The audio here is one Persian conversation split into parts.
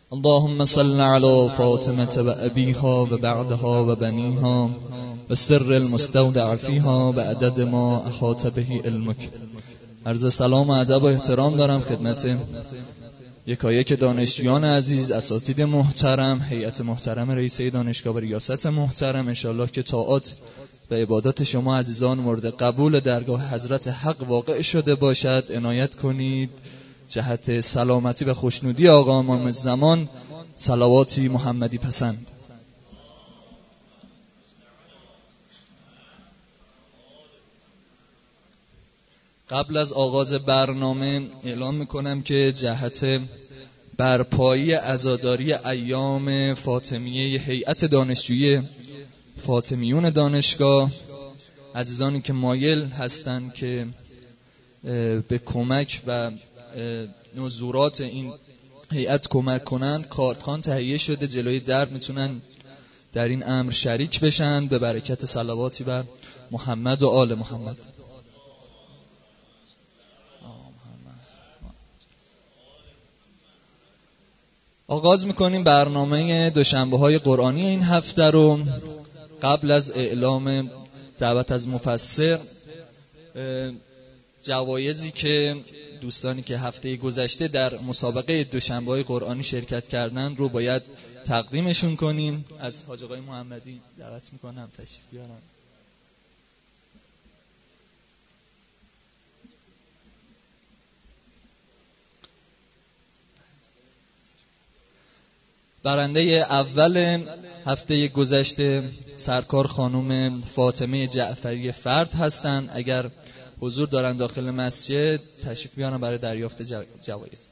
اللهم صل على فاطمة و أبيها و بعدها و بنيها و سر المستودع فيها و عدد ما احاط به علمك. عرض سلام و ادب و احترام دارم خدمت یکایک دانشجویان عزیز، اساتید محترم، هیئت محترم رئیسه دانشگاه و ریاست محترم. انشاءالله که طاعات و عبادات شما عزیزان مورد قبول درگاه حضرت حق واقع شده باشد. عنایت کنید جهت سلامتی و خوشنودی آقا امام زمان صلواتی محمدی پسند. قبل از آغاز برنامه اعلام میکنم که جهت برپایی عزاداری ایام فاطمیه هیئت دانشجویی فاطمیون دانشگاه، عزیزانی که مایل هستند که به کمک و نزورات این هیئت کمک کنند، کارتخوان تهیه شده جلوی در، میتونن در این امر شریک بشن به برکت صلواتی بر محمد و آل محمد. آغاز میکنیم برنامه دوشنبه‌های قرآنی این هفته رو. قبل از اعلام دعوت از مفسر، جوایزی که دوستانی که هفته گذشته در مسابقه دوشنبه‌های قرآنی شرکت کردند رو باید تقدیمشون کنیم. از حاج آقای محمدی دعوت میکنم تشریف بیارن. برنده اول هفته گذشته سرکار خانم فاطمه جعفری فرد هستند. اگر حضور دارن داخل مسجد تشریف بیارن برای دریافت جوایز.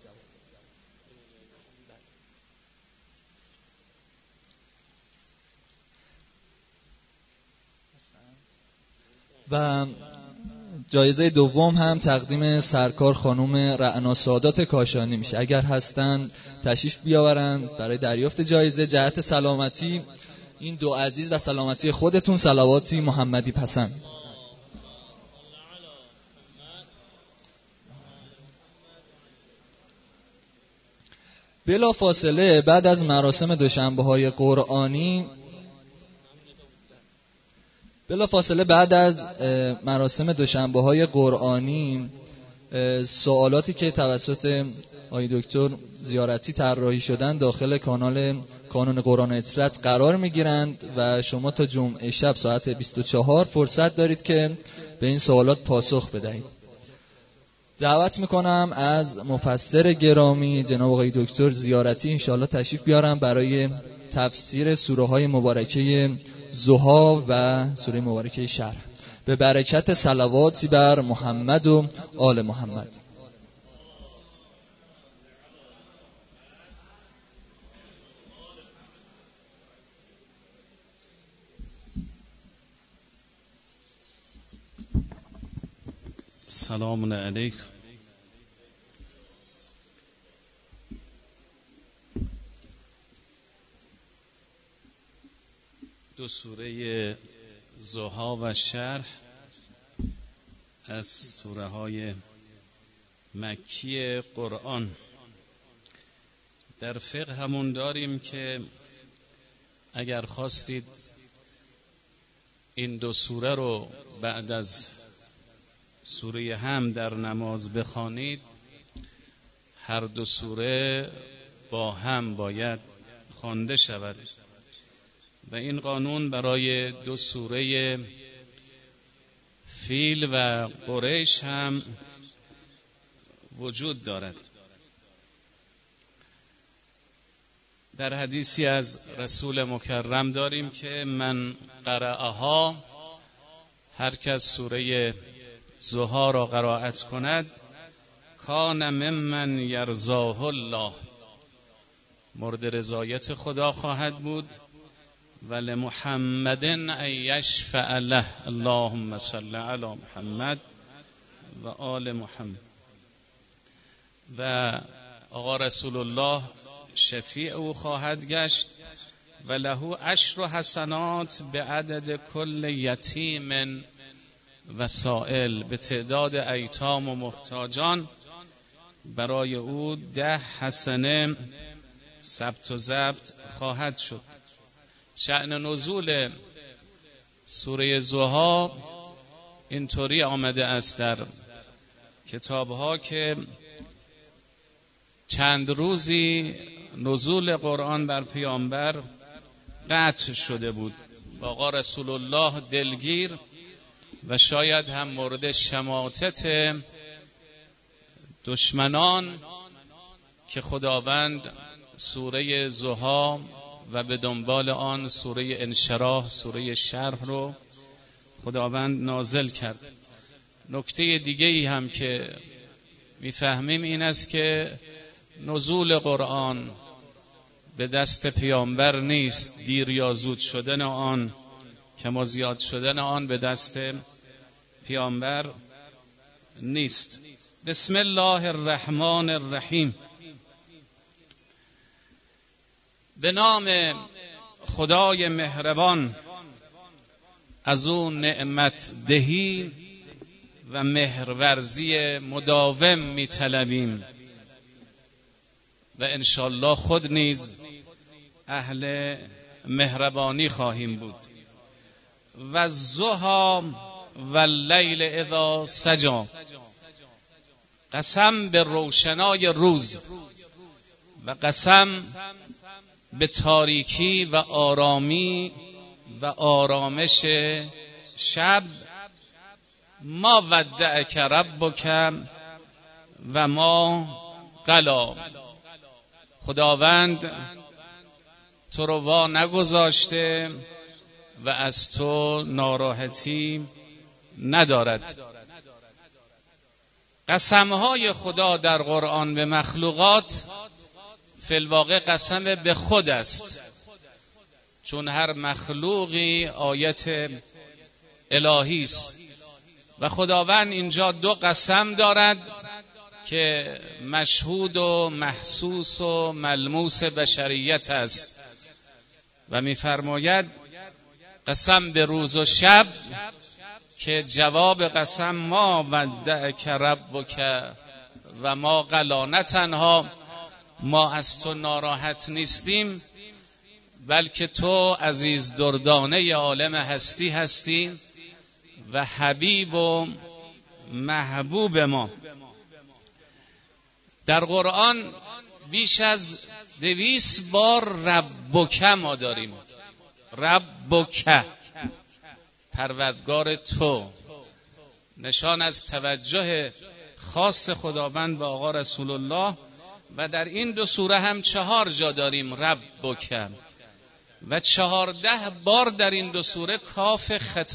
و جایزه دوم هم تقدیم سرکار خانم رعنا سادات کاشانی میشه. اگر هستن تشریف بیاورند برای دریافت جایزه. جهت سلامتی این دو عزیز و سلامتی خودتون صلواتی محمدی پسند. بلا فاصله بعد از مراسم دوشنبه‌های قرآنی سوالاتی که توسط آقای دکتر زیارتی طراحی شدن داخل کانال کانون قرآن اطرت قرار میگیرند و شما تا جمعه شب ساعت 24 فرصت دارید که به این سوالات پاسخ بدهید. دعوت میکنم از مفسر گرامی جناب آقای دکتر زیارتی انشاءالله تشریف بیارن برای تفسیر سوره های مبارکه ضحی و سوره مبارکه شرح به برکت صلواتی بر محمد و آل محمد. سلام علیکم. دو سوره ضحی و شرح از سوره های مکی قرآن. در فقه همون داریم که اگر خواستید این دو سوره رو بعد از سوره هم در نماز بخوانید، هر دو سوره با هم باید خوانده شود و این قانون برای دو سوره فیل و قریش هم وجود دارد. در حدیثی از رسول مکرم داریم که من قرأها، هر کس سوره ضحی را قرائت کند، کان ممن یرضاه الله، مورد رضایت خدا خواهد بود. ولمحمد ان یشفع له، اللهم صل علی محمد و آل محمد. و آقا رسول الله شفیع او خواهد گشت و له عشر حسنات به عدد کل یتیم و سائل، به تعداد ایتام و محتاجان برای او 10 حسنه ثبت و ضبط خواهد شد. شأن نزول سوره ضحی اینطوری آمده است در کتاب‌ها که چند روزی نزول قرآن بر پیامبر قطع شده بود. آقا رسول الله دلگیر و شاید هم مورد شماتت دشمنان که خداوند سوره ضحی و به دنبال آن سوره انشراح، سوره شرح رو خداوند نازل کرد. نکته دیگه‌ای هم که میفهمیم این است که نزول قرآن به دست پیامبر نیست، دیر یا زود شدن آن، کم و زیاد شدن آن به دست پیامبر نیست. بسم الله الرحمن الرحیم. به نام خدای مهربان، از اون نعمت دهی و مهرورزی مداوم می طلبیم و انشالله خود نیز اهل مهربانی خواهیم بود. و الضحی و اللیل اذا سجی، قسم به روشنای روز و قسم به تاریکی و آرامی و آرامش شب. ما ودعک ربک و ما قلی، خداوند تو رو وا نگذاشته و از تو ناراحتی ندارد. قسمهای خدا در قرآن به مخلوقات فی الواقع قسم به خود است، چون هر مخلوقی آیت الهی است و خداوند اینجا دو قسم دارد که مشهود و محسوس و ملموس بشریت است و می‌فرماید قسم به روز و شب که جواب قسم ما ودعک ربک و ما قلی، نه تنها ما از تو ناراحت نیستیم بلکه تو عزیز دردانه عالم هستی هستی و حبیب و محبوب ما. در قرآن بیش از 200 بار ربک ما داریم. ربک، پروردگار تو، نشان از توجه خاص خداوند به آقا رسول الله. و در این دو سوره هم 4 جا داریم ربک و 14 بار در این دو سوره کاف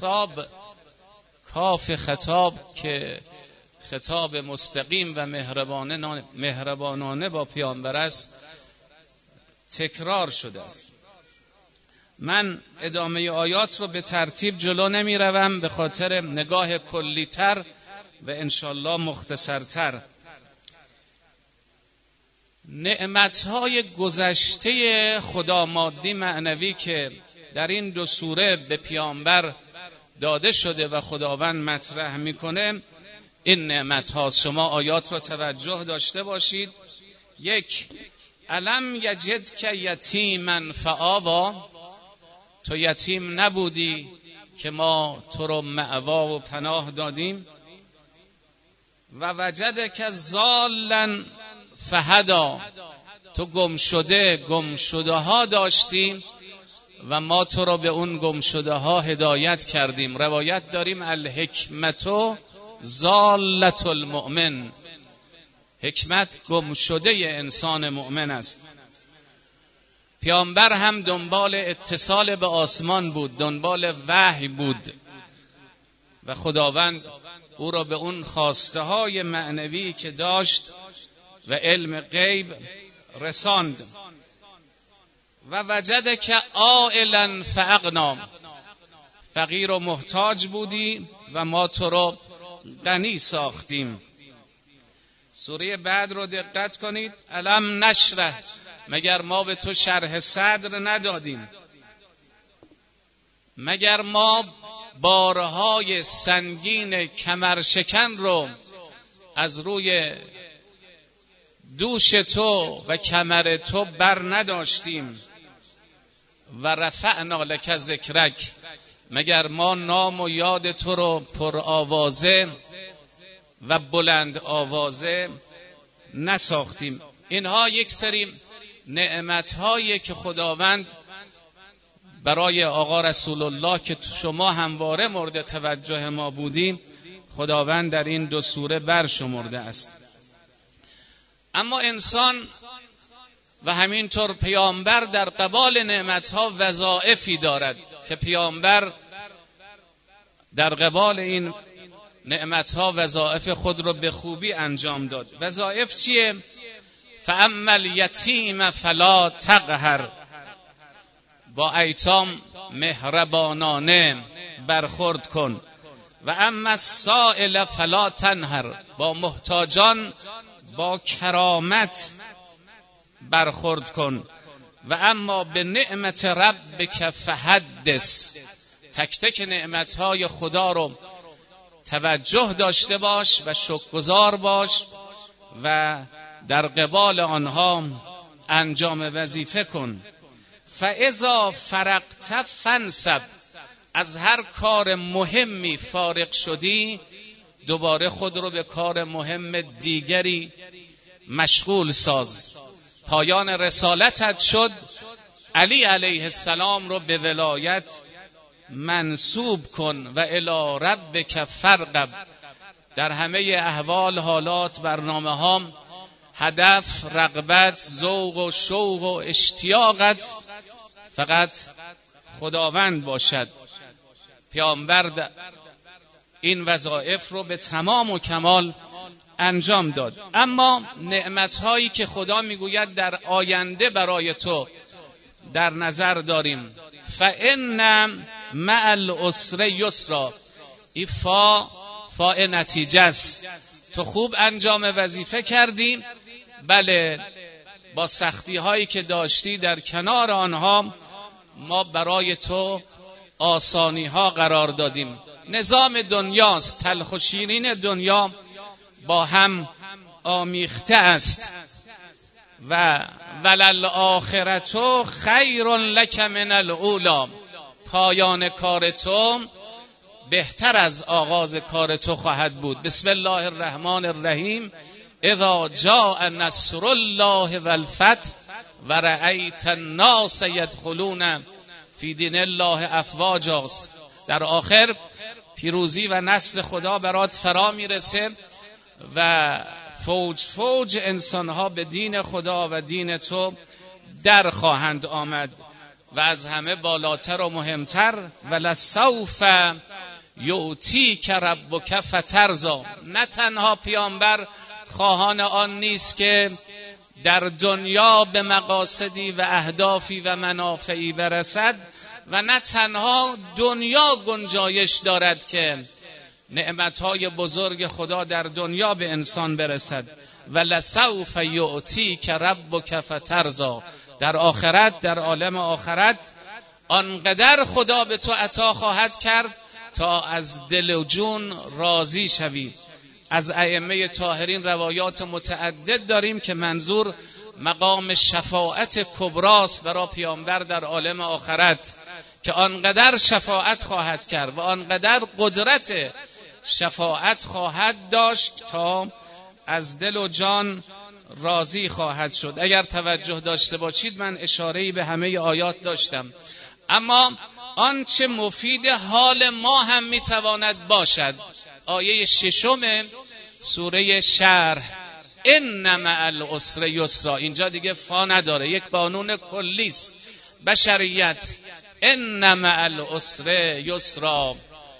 خطاب که خطاب مستقیم و مهربانانه با پیامبر است تکرار شده است. من ادامه آیات رو به ترتیب جلو نمی روم به خاطر نگاه کلی‌تر و انشالله مختصرتر. نعمتهای گذشته خدا مادی معنوی که در این دو سوره به پیامبر داده شده و خداوند مطرح میکنه، این نعمت‌ها، شما آیات رو توجه داشته باشید. 1. الم یجدک یتیما فآوا، تو یتیم نبودی که ما تو رو مأوا و پناه دادیم. و وجدک ضالا فهدا، تو گمشده ها داشتی و ما تو رو به اون گمشده ها هدایت کردیم. روایت داریم الحکمت ضالة المؤمن، حکمت گمشده انسان مؤمن است. پیامبر هم دنبال اتصال به آسمان بود، دنبال وحی بود و خداوند او را به اون خواسته های معنوی که داشت و علم غیب رساند. و وجدک عائلا فاغنی، فقیر و محتاج بودی و ما تو رو غنی ساختیم. سوره بعد رو دقت کنید. الم نشرح، مگر ما به تو شرح صدر ندادیم؟ مگر ما بارهای سنگین کمرشکن رو از روی دوش تو و کمر تو بر نداشتیم و رفعنا لک ذکرک، مگر ما نام و یاد تو رو پر آوازه و بلند آوازه نساختیم. اینها یک سری نعمت‌هایی که خداوند برای آقا رسول الله که شما همواره مورد توجه ما بودیم، خداوند در این دو سوره برشمرده است. اما انسان و همینطور پیامبر در قبال نعمتها وظایفی دارد که پیامبر در قبال این نعمتها وظایف خود رو به خوبی انجام داد. وظایف چیه؟ فاما الیتیم فلا تقهر، با ایتام مهربانانه برخورد کن. و اما السائل فلا تنهر، با محتاجان با کرامت برخورد کن. و اما به نعمت ربک فحدث، تک تک نعمتهای خدا رو توجه داشته باش و شکرگزار باش و در قبال آنها انجام وظیفه کن. فاذا فرغت فانصب، از هر کار مهمی فارغ شدی دوباره خود رو به کار مهم دیگری مشغول ساز. پایان رسالتت شد، علی علیه السلام رو به ولایت منصوب کن و الی ربک فارغب. در همه احوال، حالات، برنامه ها، هدف، رغبت، ذوق و شوق و اشتیاقت فقط خداوند باشد. پیامبر این وظایف رو به تمام و کمال انجام داد. اما نعمت‌هایی که خدا میگوید در آینده برای تو در نظر داریم، فإن مع العسر یسرا، این فا نتیجه است. تو خوب انجام وظیفه کردی، بله، با سختی هایی که داشتی در کنار آنها ما برای تو آسانی ها قرار دادیم. نظام دنیاست، تلخ و شیرین دنیا با هم آمیخته است. و وللآخرة خیر لک من الاولی، پایان کار تو بهتر از آغاز کار تو خواهد بود. بسم الله الرحمن الرحیم. اذا جاء نصر الله والفتح ورأیت الناس یدخلون فی دین الله افواجا. در آخر پیروزی و نصر خدا برات فرا میرسه و فوج فوج انسانها به دین خدا و دین تو در خواهند آمد. و از همه بالاتر و مهمتر، ولسوف یؤتیک ربک فترضی، نه تنها پیامبر خواهان آن نیست که در دنیا به مقاصدی و اهدافی و منافعی برسد، و نه تنها دنیا گنجایش دارد که نعمتهای بزرگ خدا در دنیا به انسان برسد. ولسوف یؤتیک ربک فترضی، در آخرت، در عالم آخرت آنقدر خدا به تو عطا خواهد کرد تا از دل و جون راضی شوی. از ائمه طاهرین روایات متعدد داریم که منظور مقام شفاعت کبراست برای پیامبر در عالم آخرت، که آنقدر شفاعت خواهد کرد و آنقدر قدرت شفاعت خواهد داشت تا از دل و جان راضی خواهد شد. اگر توجه داشته باشید من اشاره‌ای به همه آیات داشتم، اما آنچه مفید حال ما هم میتواند باشد، آیه 6 سوره شرح، ان مع العسر یسرا، اینجا دیگه فا نداره، یک قانون کلی است بشریت. ان مع العسر یسرا،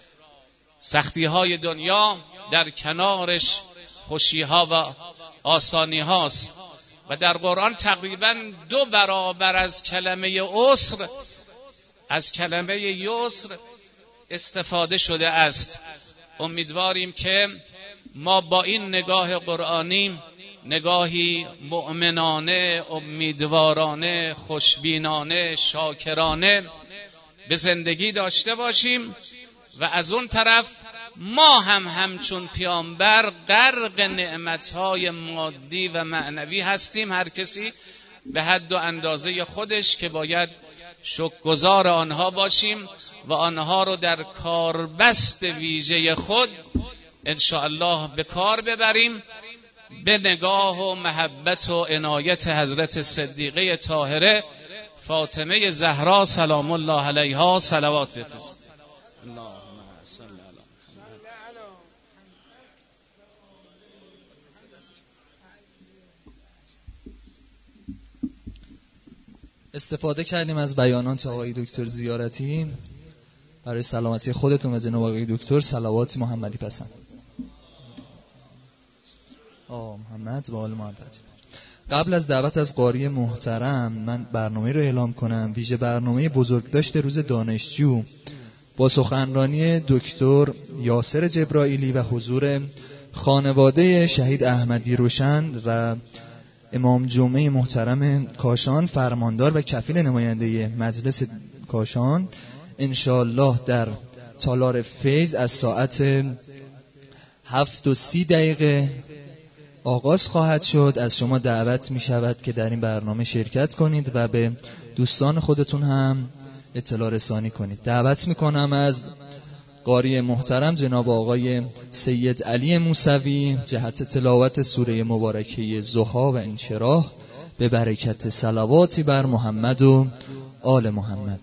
سختی های دنیا در کنارش خوشی ها و آسانی هاست. و در قرآن تقریبا 2 برابر از کلمه عسر، از کلمه یسر استفاده شده است. امیدواریم که ما با این نگاه قرآنی، نگاهی مؤمنانه، امیدوارانه، خوشبینانه، شاکرانه به زندگی داشته باشیم و از اون طرف ما هم همچون پیامبر غرق نعمتهای مادی و معنوی هستیم، هر کسی به حد و اندازه خودش، که باید شکرگزار آنها باشیم و آنها رو در کاربست ویژه خود انشاءالله به کار ببریم، به نگاه و محبت و عنایت حضرت صدیقه طاهره فاطمه زهرا سلام الله علیها صلوات بفرست. اللهم صل علی استفاده کردیم از بیانات آقای دکتر زیارتی برای سلامتی خودتون و جناب آقای دکتر. صلوات محمدی پسند. محمد و آل محمد. قبل از دعوت از قاری محترم من برنامه رو اعلام کنم. ویژه برنامه بزرگداشت روز دانشجو با سخنرانی دکتر یاسر جبرائیلی و حضور خانواده شهید احمدی روشن و امام جمعه محترم کاشان، فرماندار و کفیل نماینده مجلس کاشان، انشاءالله در تالار فیض از ساعت 7:30 آغاز خواهد شد. از شما دعوت می شود که در این برنامه شرکت کنید و به دوستان خودتون هم اطلاع رسانی کنید. دعوت می کنم از قاری محترم جناب آقای سید علی موسوی جهت تلاوت سوره مبارکه ضحی و انشراح به برکت صلواتی بر محمد و آل محمد.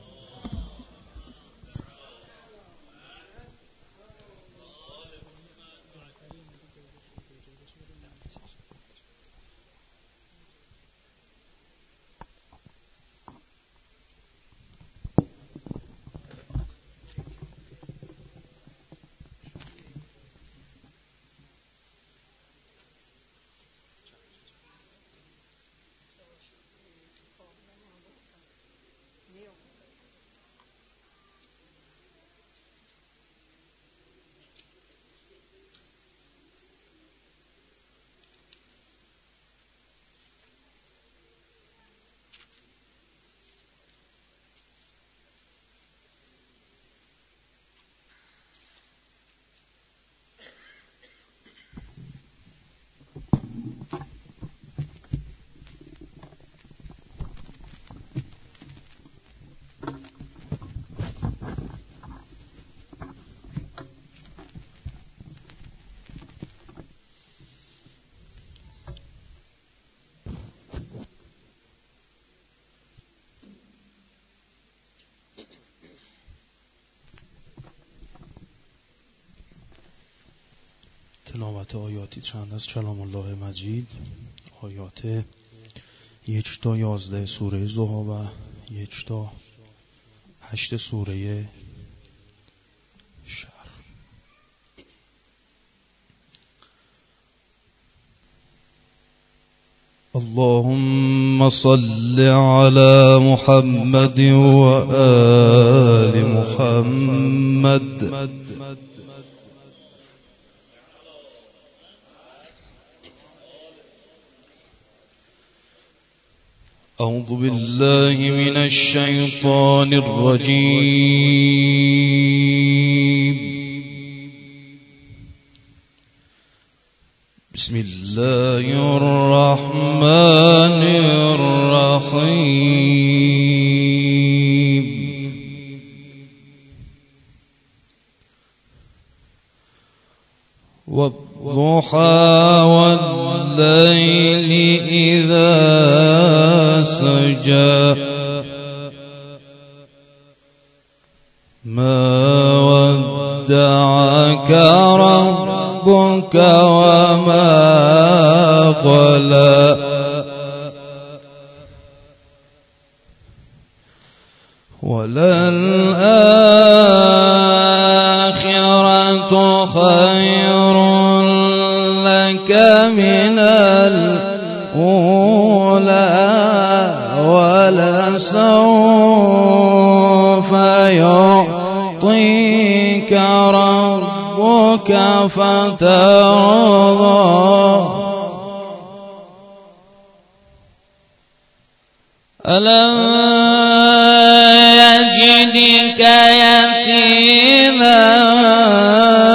تلاوت آیاتی چند از کلام الله مجید، آیات 1 تا 11 سوره ضحی و 1 تا 8 سوره شرح. اللهم صل على محمد و آل محمد. أعوذ بالله من الشيطان الرجيم. بسم الله الرحمن الرحيم. والضحى والليل إذا سجى ما ودعك ربك وما قلى وللآخرة خير لك من الأولى ولسوف يعطيك ربك فترضى ألم يجدك يتيما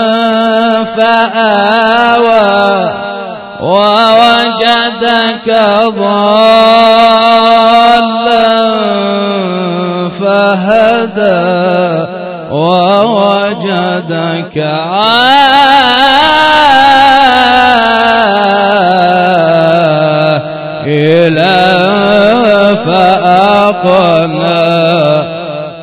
ضالا فهدى ووجدك عائلا فأغنى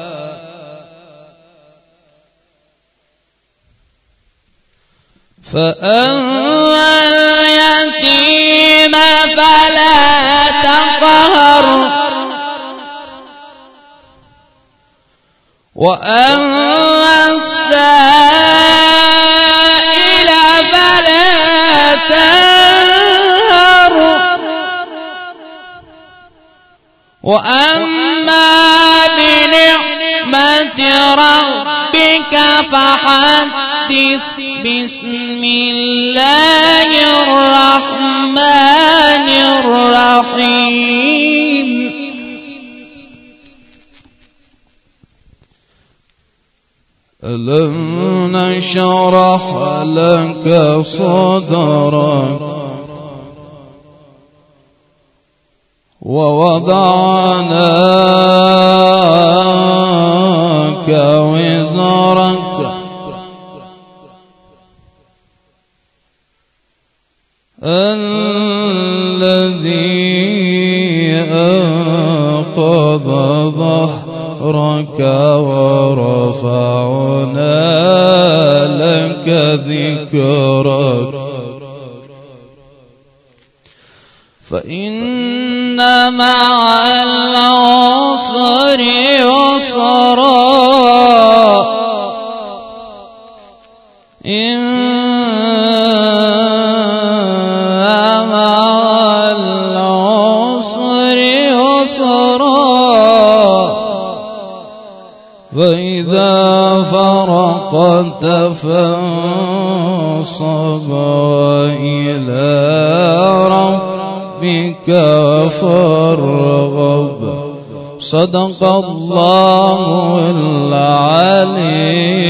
فأما اليتيم فلا تقهر وأما السائل فلا تنهر وأما بنعمة ربك فحدث بسم الله الرحمن الرحيم ألم نشرح لك صدرك ووضعنا عنك وزرك الذي أنقض ظهرك ورفعنا لك ذكرك فإن مع العسر يسرا إن مع العسر يسرا فإذا فرقت فانصب وإلى ربك فارغب صدق الله العلي